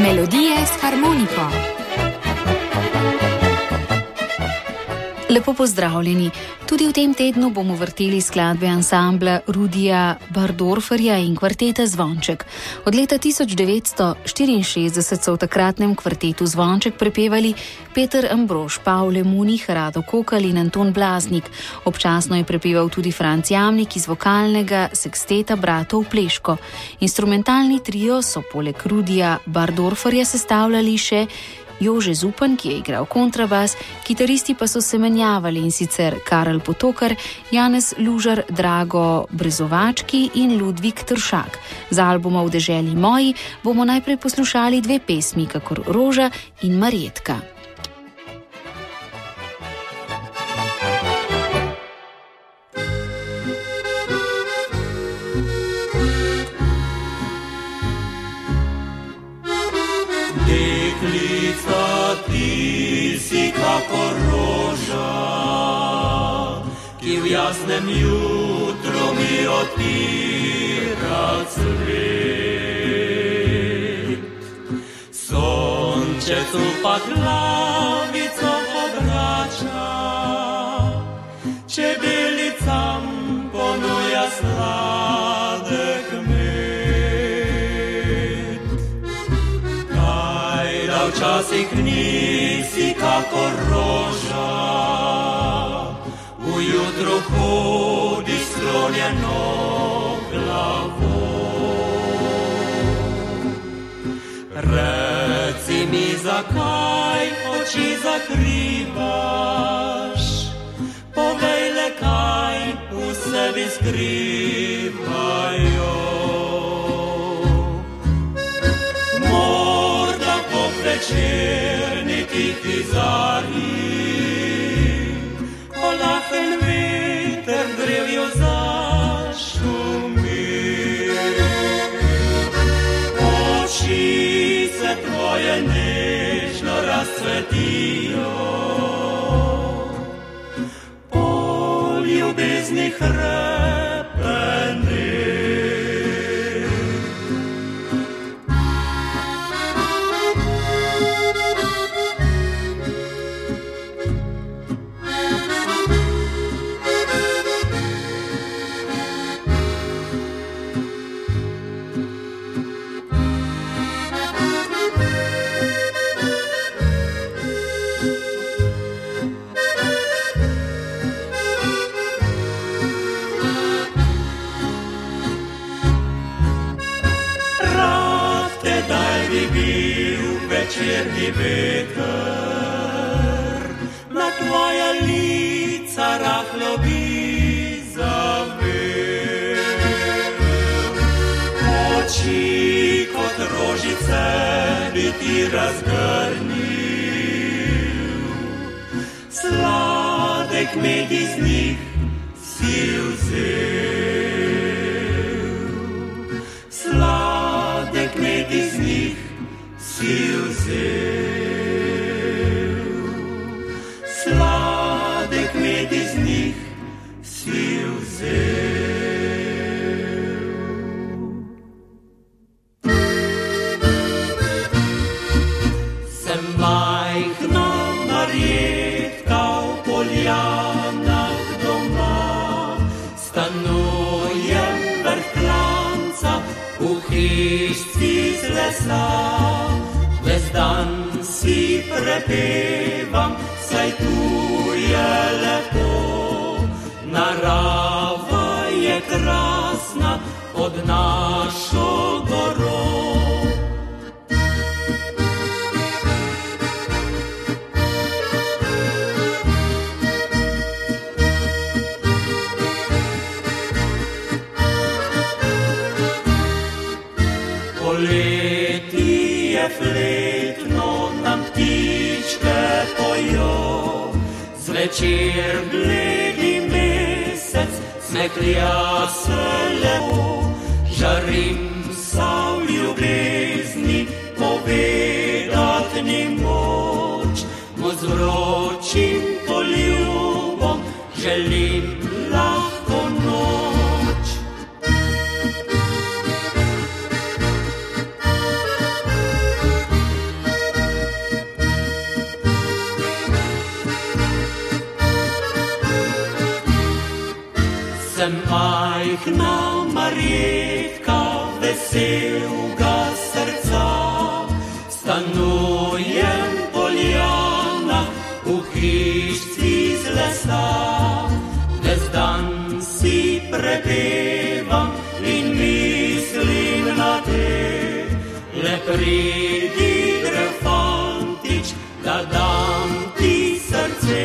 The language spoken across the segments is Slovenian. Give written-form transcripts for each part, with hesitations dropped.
Melodije s harmoniko. Lepo pozdravljeni. Tudi v tem tednu bomo vrteli skladbe ansambla Rudija Bardorferja in kvarteta Zvonček. Od leta 1964 so v takratnem kvartetu Zvonček prepevali Peter Ambrož, Pavle Munih, Rado Kokal in Anton Blaznik. Občasno je prepeval tudi Franc Jamnik iz vokalnega seksteta Bratov Pleško. Instrumentalni trio so poleg Rudija Bardorferja sestavljali še Jože Zupan, ki je igral kontrabas, kitaristi pa so se menjavali, in sicer Karel Potokar, Janez Lužar, Drago Brezovački in Ludvik Tršak. Z albuma V deželi moji bomo najprej poslušali dve pesmi, kakor Roža in Marjetka. Ti si kakor roža, ki v jasnem jutru mi odpira cvet. Sončecu pa glavico obrača, čebelicam ponuja sladek med. Kajda včasih nisi kakor roža, v jutru hodi sklonjeno glavo. Reci mi, zakaj oči zakrivaš, povej le, kaj v sebi skrivajo. Morda po večerni tihi zari, ko lahen veter drevju zašumi. Oči se tvoje nežno razcvetijo, po ljubezni hrepene. Večerni veter na tvoja lica rahlo bi zavel. Oči kot rožice bi ti razgrnil, sladek med iz njih si vzel. Sladek med iz njih si vzel, sladek med iz njih si vzel. Sem majhna Marjetka v poljanah doma, stanujem vrh klanca v hišci z lesa. Ves dan si prepevam, saj tu je lepo. Narava je krasna pod našo goro. Poleti je fletno, nam ptičke pojo, zvečer bledi mesec smehlja se lepo. Žarim sa v ljubezni, povedat ni moč, mu z vročim poljubom želim lahko noč. Sem majhna Marjetka veselega srca, stanujem poljana v hišci z lesa. Ves dan si prepevam in mislim na te, le pridi fantič, da dam ti srce.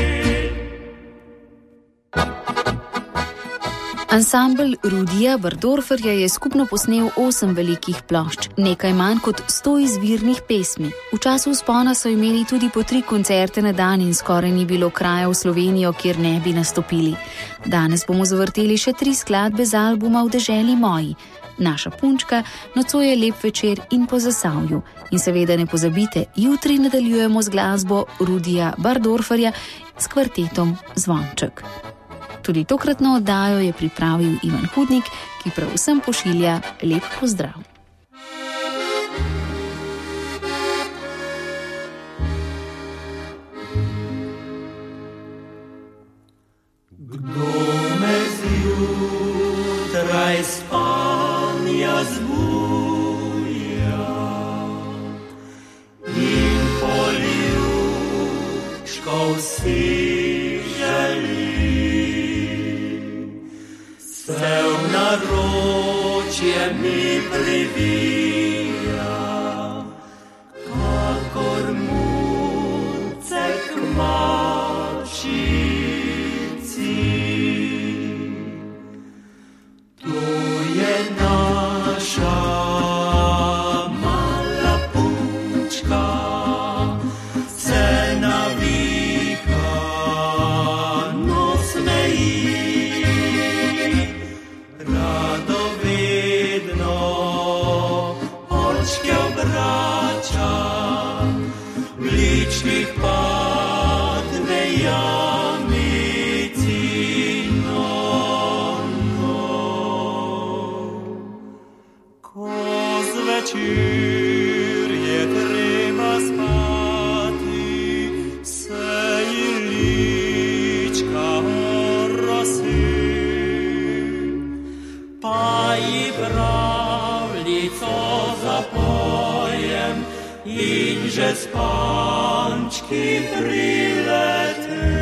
Ansambel Rudija Bardorferja je skupno posnel 8 velikih plošč, nekaj manj kot 100 izvirnih pesmi. V času vzpona so imeli tudi po 3 koncerte na dan in skoraj ni bilo kraja v Slovenijo, kjer ne bi nastopili. Danes bomo zavrteli še 3 skladbe z albuma V deželi moji. Naša punčka, Nocoj je lep večer in Po Zasavju. In seveda ne pozabite, jutri nadaljujemo z glasbo Rudija Bardorferja s kvartetom Zvonček. Tudi tokratno oddajo je pripravil Ivan Hudnik, ki prav vsem pošilja lep pozdrav. Kdo me zjutraj spanja zbuja in poljubčkov si se v naročje mi privija, kakor muce k mačici. To je naša mala punčka, se navika, no smeji. Ličnih padne jamici, ko zvečer je treba spati, se ji lička rosi, pa ji pravljico zapojem in že spančki prilete.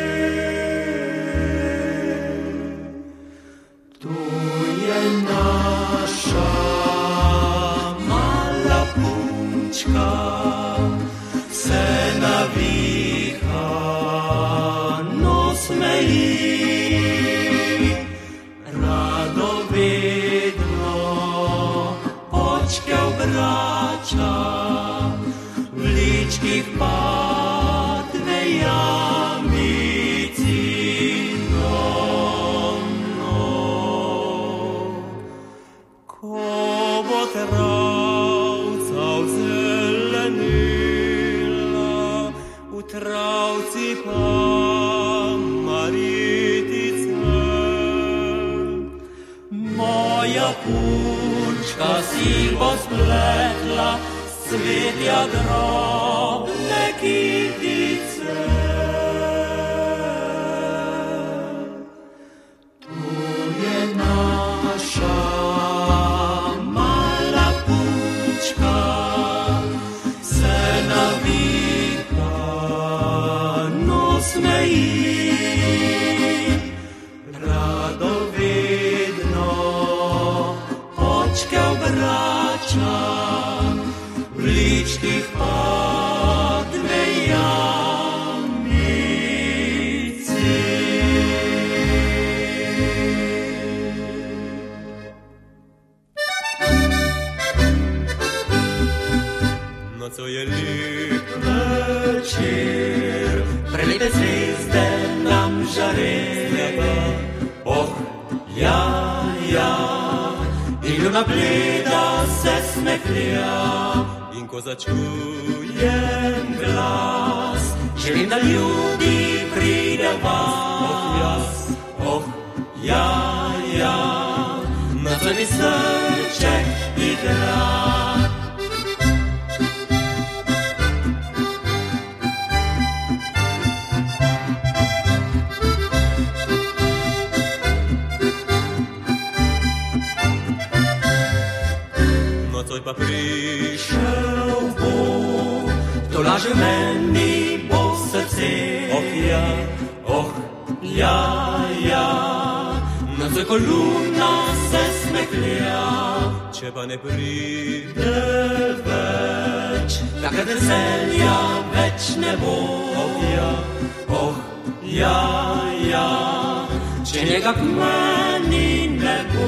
To je naša mala punčka, se naviha, no smeji, radovedno očke obrača, v ličkih padne jamici, ko bo travca vzelenila, v travci pa maritice. Moja punčka si bo spletla cvetja drobne kitice. To je naša mala punčka, se navika, no smeji, radovedno očke obrača, v ličkih padne jamici. Nocoj je lep večer, prelepe zvezde nam žarejo. Oh, ja, in luna bleda se smehlja. In ko začujem glas, želim, da ljudi pride vas. Oh, ja, nocoj mi srček igra. nocoj pa prišel bo, to laže meni bo srce. Ja, nocoj ko luna se smehlja, če pa ne pride več, takrat veselja več ne bo. Ja, če njega k meni ne bo.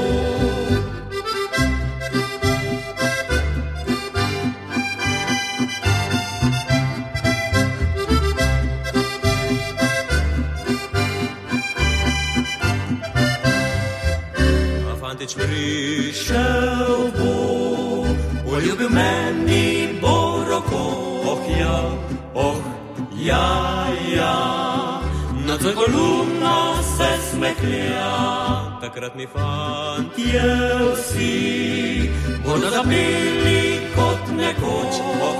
Prišel bo, poljubil meni bo roko. Ja, nocoj ko luna se smehlja, takrat mi fantje vsi bodo zapeli kot nekoč.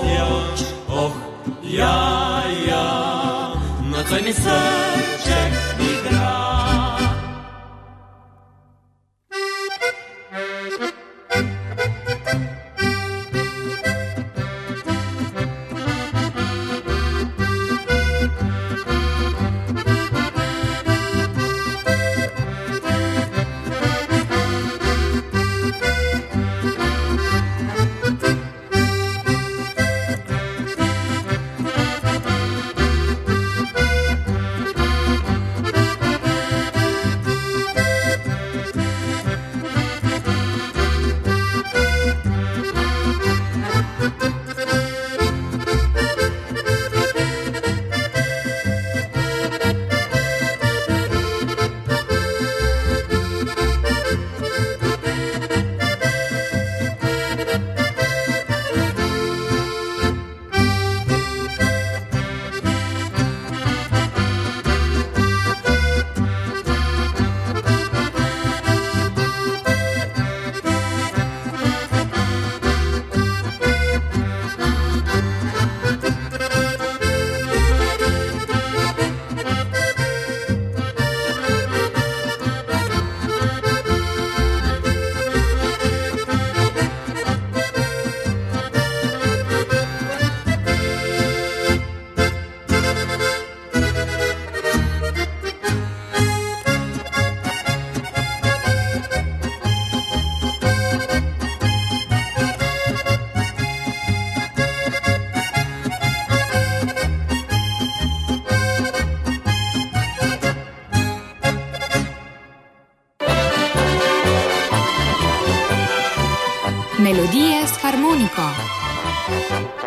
Ja, nocoj mi srček igra. Melodije s harmoniko.